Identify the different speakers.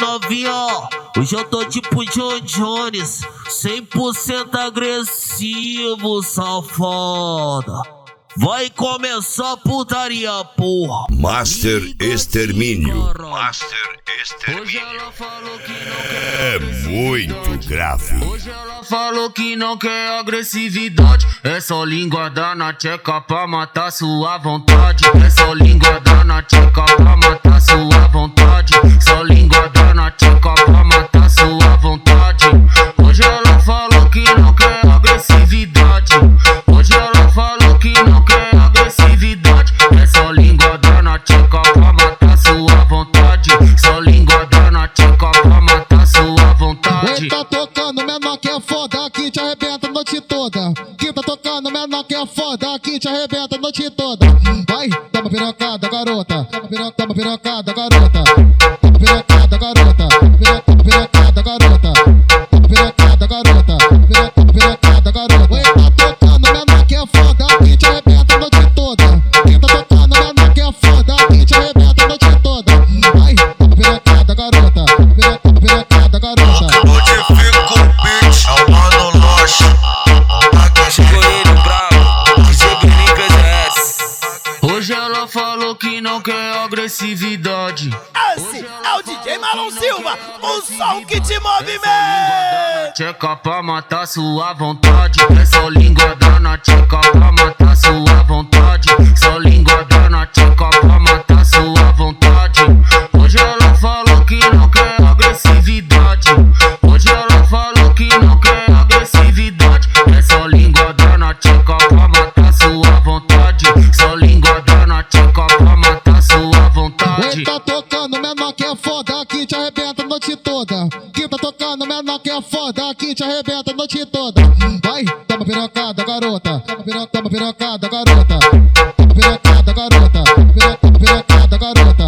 Speaker 1: novinha, hoje eu tô tipo John Jones, 100% agressivo, safada. Vai começar a putaria, porra.
Speaker 2: Master Extermínio.
Speaker 1: Master Extermínio. Hoje ela falou que não quer.
Speaker 2: É muito grave.
Speaker 1: Hoje ela falou que não quer agressividade. É só linguada na tcheca pra matar sua vontade. É só linguada na tcheca pra matar sua vontade. Só linguada na tcheca pra matar sua vontade. Hoje ela falou que não quer agressividade. Hoje ela falou que não quer agressividade. É só linguada na tcheca pra matar sua vontade. Só linguada na tcheca pra matar sua vontade.
Speaker 3: Tá tocando menor que é foda, que te arrebenta a noite toda. Que tá tocando menor que é foda, que te arrebenta a noite toda. Vai, dá uma pirocada, garota. Dá uma pirocada, garota. Dá uma pirocada, garota. Dá uma pirocada, garota. Dá uma pirocada, garota. Dá uma pirocada, garota. Oi, tá tocando menor que é foda, que te arrebenta a noite toda. Que tá tocando menor que é foda, que te arrebenta a noite toda. Vai, dá uma pirocada, garota. Dá uma pirocada, garota.
Speaker 4: Modifica o beat, é o Mano Loche.
Speaker 1: Chegou ele bravo, DJ Bruninho PDS. Hoje ela falou que não quer agressividade.
Speaker 4: Esse é o DJ Marlon Silva, o som que te movimenta.
Speaker 1: Tcheca pra matar sua vontade. É só linguada na tcheca pra matar sua vontade. Só linguada na tcheca pra matar sua vontade. Hoje ela falou que não quer agressividade. Hoje ela falou que não quer agressividade. É só linguada na tcheca pra matar sua vontade. Só linguada na tcheca pra matar sua vontade.
Speaker 3: Oi, tá tocando menor que é foda, que te arrebenta a noite toda. Que tá tocando menor que é foda, que te arrebenta a noite toda. Vai, dá uma pirocada, garota. Dá uma pirocada, garota. Dá uma pirocada, garota. Dá uma pirocada, garota.